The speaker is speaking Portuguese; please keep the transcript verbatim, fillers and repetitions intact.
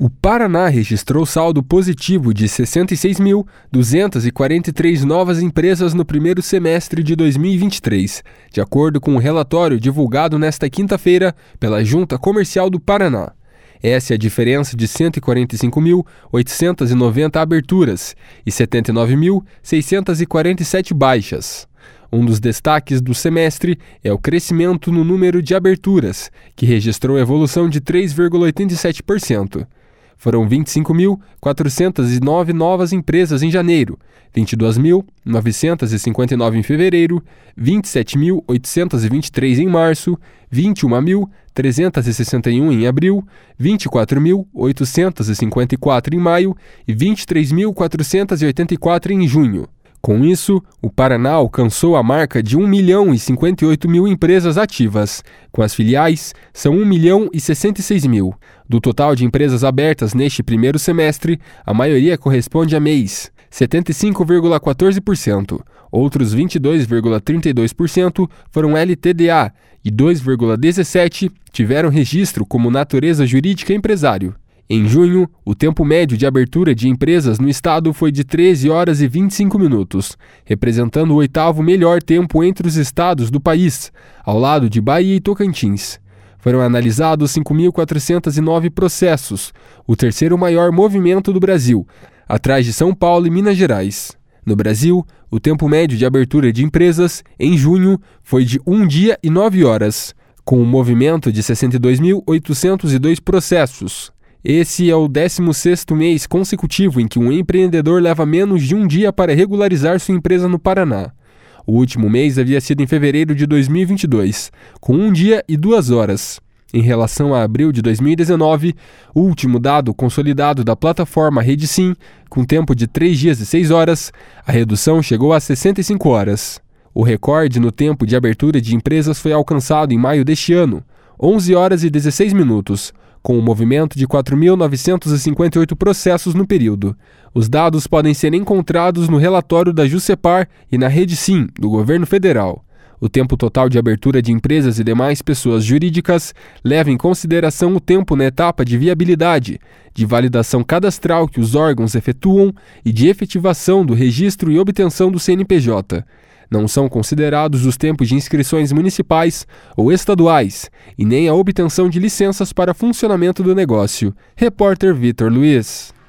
O Paraná registrou saldo positivo de sessenta e seis mil, duzentas e quarenta e três novas empresas no primeiro semestre de dois mil e vinte e três, de acordo com o relatório divulgado nesta quinta-feira pela Junta Comercial do Paraná. Essa é a diferença de cento e quarenta e cinco mil, oitocentas e noventa aberturas e setenta e nove mil, seiscentas e quarenta e sete baixas. Um dos destaques do semestre é o crescimento no número de aberturas, que registrou evolução de três vírgula oitenta e sete por cento. Foram vinte e cinco mil, quatrocentas e nove novas empresas em janeiro, vinte e duas mil, novecentas e cinquenta e nove em fevereiro, vinte e sete mil, oitocentas e vinte e três em março, vinte e uma mil, trezentas e sessenta e um em abril, vinte e quatro mil, oitocentas e cinquenta e quatro em maio e vinte e três mil, quatrocentas e oitenta e quatro em junho. Com isso, o Paraná alcançou a marca de um milhão e cinquenta e oito mil empresas ativas. Com as filiais, são um milhão e sessenta e seis mil. Do total de empresas abertas neste primeiro semestre, a maioria corresponde a M E Is, setenta e cinco vírgula quatorze por cento. Outros vinte e dois vírgula trinta e dois por cento foram L T D A e dois vírgula dezessete por cento tiveram registro como natureza jurídica empresário. Em junho, o tempo médio de abertura de empresas no estado foi de treze horas e vinte e cinco minutos, representando o oitavo melhor tempo entre os estados do país, ao lado de Bahia e Tocantins. Foram analisados cinco mil quatrocentos e nove processos, o terceiro maior movimento do Brasil, atrás de São Paulo e Minas Gerais. No Brasil, o tempo médio de abertura de empresas, em junho, foi de um dia e nove horas, com um movimento de sessenta e dois mil oitocentos e dois processos. Esse é o décimo sexto mês consecutivo em que um empreendedor leva menos de um dia para regularizar sua empresa no Paraná. O último mês havia sido em fevereiro de dois mil e vinte e dois, com um dia e duas horas. Em relação a abril de dois mil e dezenove, o último dado consolidado da plataforma RedeSim, com tempo de três dias e seis horas, a redução chegou a sessenta e cinco horas. O recorde no tempo de abertura de empresas foi alcançado em maio deste ano, onze horas e dezesseis minutos, com um movimento de quatro mil novecentos e cinquenta e oito processos no período. Os dados podem ser encontrados no relatório da Jusepar e na RedeSim, do governo federal. O tempo total de abertura de empresas e demais pessoas jurídicas leva em consideração o tempo na etapa de viabilidade, de validação cadastral que os órgãos efetuam e de efetivação do registro e obtenção do C N P J. Não são considerados os tempos de inscrições municipais ou estaduais e nem a obtenção de licenças para funcionamento do negócio. Repórter Vitor Luiz.